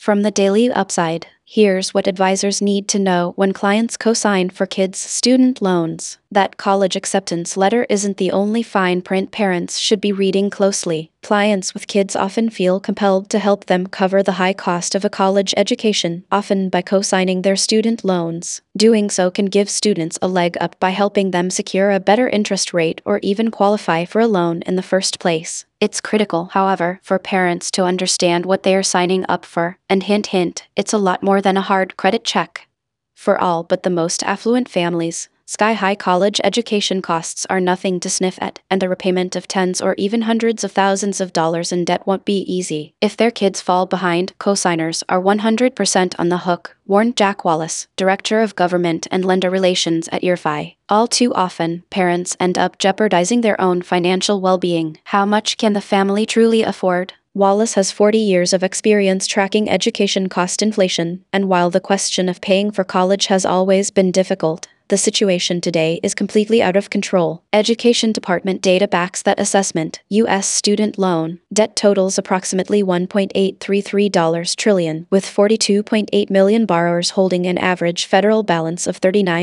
From the Daily Upside, here's what advisors need to know when clients co-sign for kids' student loans. That college acceptance letter isn't the only fine print parents should be reading closely. Clients with kids often feel compelled to help them cover the high cost of a college education, often by co-signing their student loans. Doing so can give students a leg up by helping them secure a better interest rate or even qualify for a loan in the first place. It's critical, however, for parents to understand what they are signing up for, and hint hint, it's a lot more than a hard credit check. For all but the most affluent families, sky-high college education costs are nothing to sniff at, and the repayment of tens or even hundreds of thousands of dollars in debt won't be easy. If their kids fall behind, co-signers are 100% on the hook, warned Jack Wallace, Director of Government and Lender Relations at EarFi. All too often, parents end up jeopardizing their own financial well-being. How much can the family truly afford? Wallace has 40 years of experience tracking education cost inflation, and while the question of paying for college has always been difficult, the situation today is completely out of control. Education Department data backs that assessment. U.S. student loan debt totals approximately $1.833 trillion, with 42.8 million borrowers holding an average federal balance of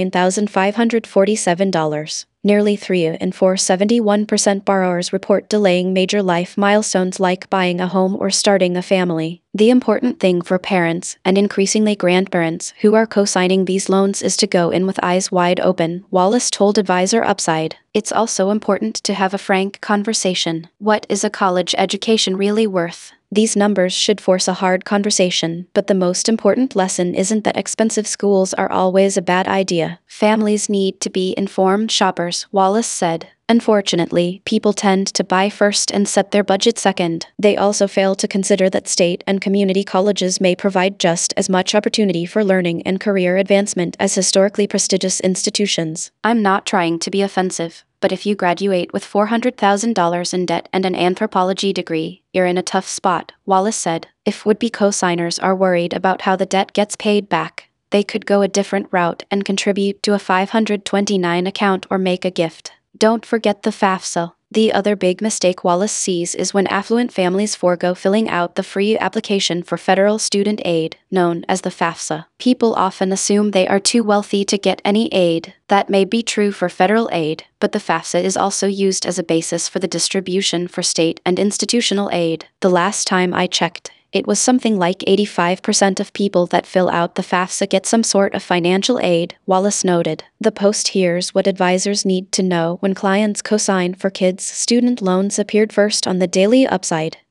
$39,547. Nearly 3 in 4, 71% borrowers report delaying major life milestones like buying a home or starting a family. The important thing for parents, and increasingly grandparents, who are co-signing these loans is to go in with eyes wide open, Wallace told Advisor Upside. It's also important to have a frank conversation. What is a college education really worth? These numbers should force a hard conversation, but the most important lesson isn't that expensive schools are always a bad idea. Families need to be informed shoppers, Wallace said. Unfortunately, people tend to buy first and set their budget second. They also fail to consider that state and community colleges may provide just as much opportunity for learning and career advancement as historically prestigious institutions. I'm not trying to be offensive, but if you graduate with $400,000 in debt and an anthropology degree, you're in a tough spot, Wallace said. If would-be co-signers are worried about how the debt gets paid back, they could go a different route and contribute to a 529 account or make a gift. Don't forget the FAFSA. The other big mistake Wallace sees is when affluent families forego filling out the free application for federal student aid, known as the FAFSA. People often assume they are too wealthy to get any aid. That may be true for federal aid, but the FAFSA is also used as a basis for the distribution for state and institutional aid. The last time I checked, it was something like 85% of people that fill out the FAFSA get some sort of financial aid, Wallace noted. The post Here's what advisors need to know when clients co-sign for kids' student loans appeared first on the Daily Upside.